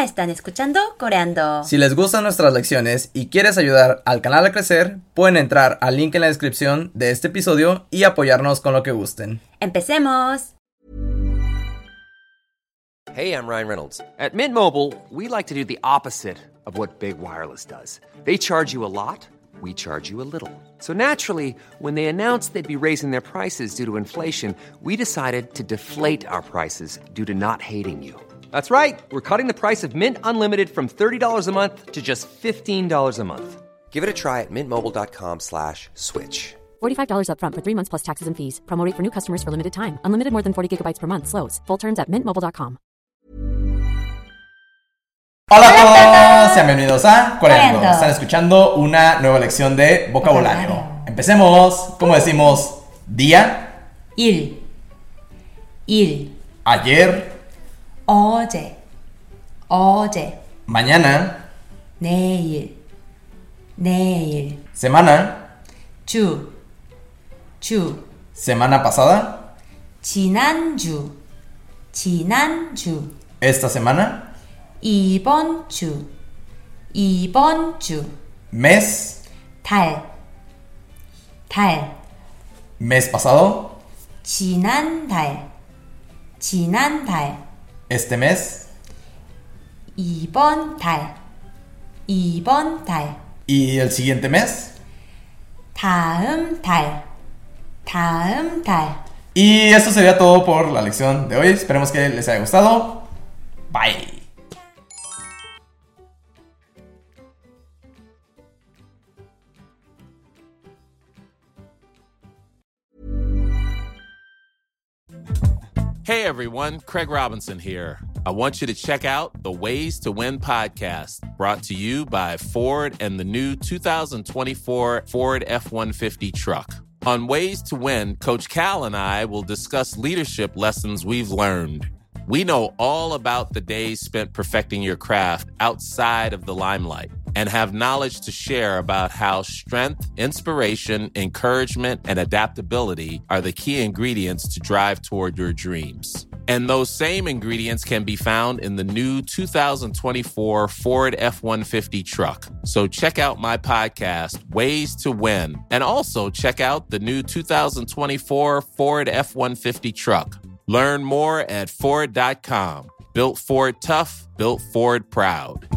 están escuchando Coreando. Si les gustan nuestras lecciones y quieres ayudar al canal a crecer, pueden entrar al link en la descripción de este episodio y apoyarnos con lo que gusten. ¡Empecemos! Hey, I'm Ryan Reynolds. At Mint Mobile, we like to do the opposite of what Big Wireless does. They charge you a lot, we charge you a little. So naturally, when they announced they'd be raising their prices due to inflation, we decided to deflate our prices due to not hating you. That's right. We're cutting the price of Mint Unlimited from $30 a month to just $15 a month. Give it a try at mintmobile.com/switch. $45 up front for 3 months plus taxes and fees. Promo rate for new customers for limited time. Unlimited more than 40 gigabytes per month. Slows full terms at mintmobile.com. Hola a todos, sean bienvenidos a Coreando. Están escuchando una nueva lección de vocabulario. Empecemos. ¿Cómo decimos día? 일, Ayer. 어제, Mañana. 내일, Semana. 주, Semana pasada. 지난주, Esta semana. 이번 주, Mes. 달, Mes pasado. 지난달, Este mes. 이번 달, ¿Y el siguiente mes? 다음 달. Y esto sería todo por la lección de hoy. Esperemos que les haya gustado. Bye. Hey everyone, Craig Robinson here. I want you to check out the Ways to Win podcast, brought to you by Ford and the new 2024 Ford F-150 truck. On Ways to Win, Coach Cal and I will discuss leadership lessons we've learned. We know all about the days spent perfecting your craft outside of the limelight and have knowledge to share about how strength, inspiration, encouragement, and adaptability are the key ingredients to drive toward your dreams. And those same ingredients can be found in the new 2024 Ford F-150 truck. So check out my podcast, Ways to Win, and also check out the new 2024 Ford F-150 truck. Learn more at Ford.com. Built Ford tough, built Ford proud.